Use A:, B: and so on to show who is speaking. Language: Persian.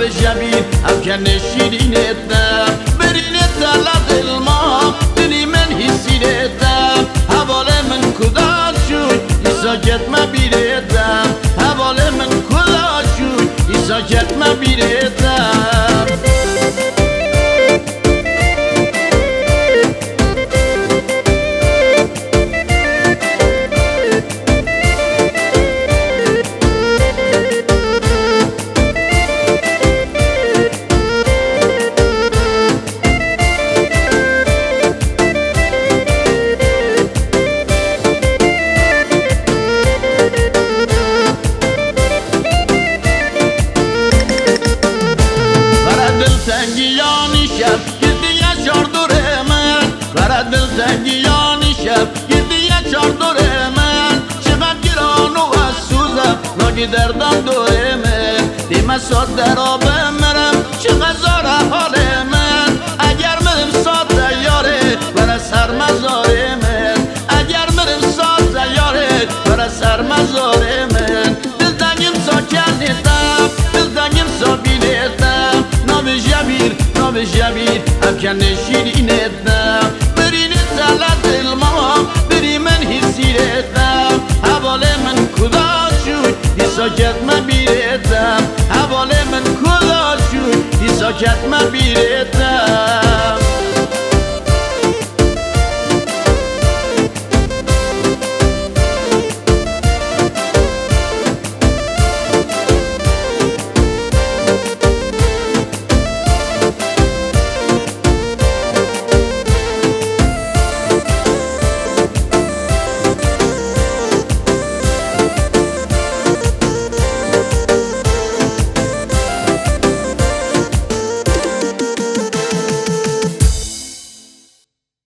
A: جبیر افکن شیرینتم برینت دل ما دلی من حسینتم حوال من کدا شد ایساکت ما بیرتم حوال من کدا شد ایساکت ما بیرتم تنگیانی شب گردی چار دوره من برا دل تنگیانی شب گردی چار دوره من چقدر گران و سوزم ناگی دردم دوره من دیمه ساد در آب مرم چقدر زار حال من اگر مرم ساد یاره برا سر مزاره من اگر مرم ساد یاره برا سر مزاره من دل دنگیم سا کردیتم دل دنگیم سا بیلیتم ناب جبیر افکن شیرینتم برینت دل ما بری من حسینتم حوال من کدا شد ایساکت ما بیرتم حوال من کدا شد ایساکت ما بیرتم